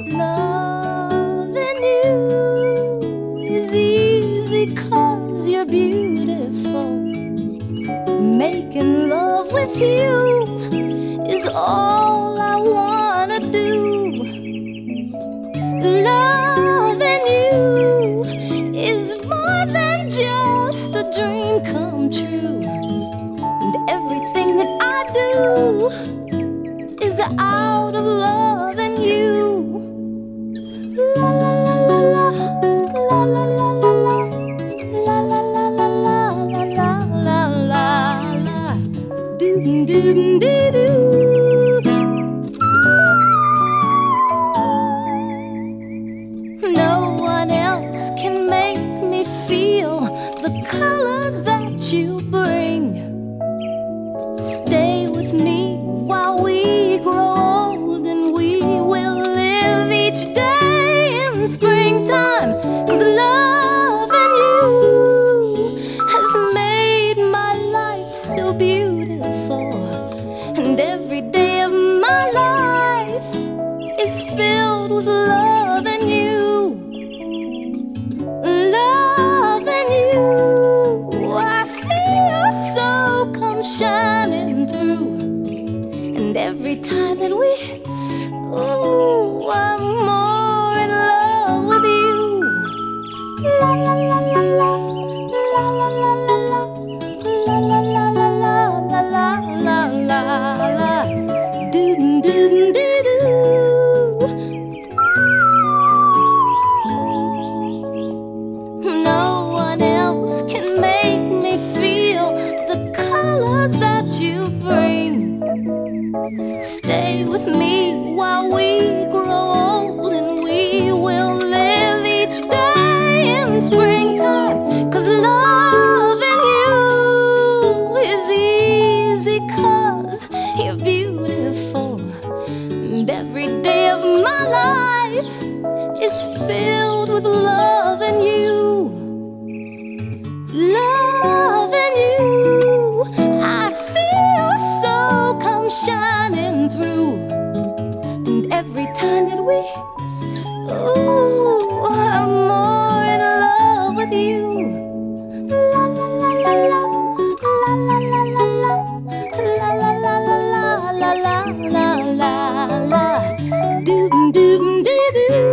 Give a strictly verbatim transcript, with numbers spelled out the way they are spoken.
Loving you is easy 'cause you're beautiful. Making love with you is all I wanna do. Loving you is more than just a dream come true. And everything that I do is out of loving you. La la la la la, la la la la la, la la la la la, la la la la, doom doom doo doo. No one else can make me feel the colors that you bring. Stay with me while we grow old, and we will live each day in springtime. 'Cause loving you has made my life so beautiful, and every day of my life is filled with loving you. Loving you, I see your soul come shining through. And every time that we, ooh, I'm more in love with you. La la la la la, la la la la la, la la la la la, la la la la, doom doom doo doo. No one else can make me feel the colors that you bring. Stay with me while we grow old, and we will live each day in springtime. 'Cause loving you is easy 'cause you're beautiful, and every day of my life is filled with loving you. Loving you, I see your soul come shining through. And every time that we, ooh, I'm more in love with you. La la la la la, la la la la la, la la la la la, la la la la la, doom doom doo doo.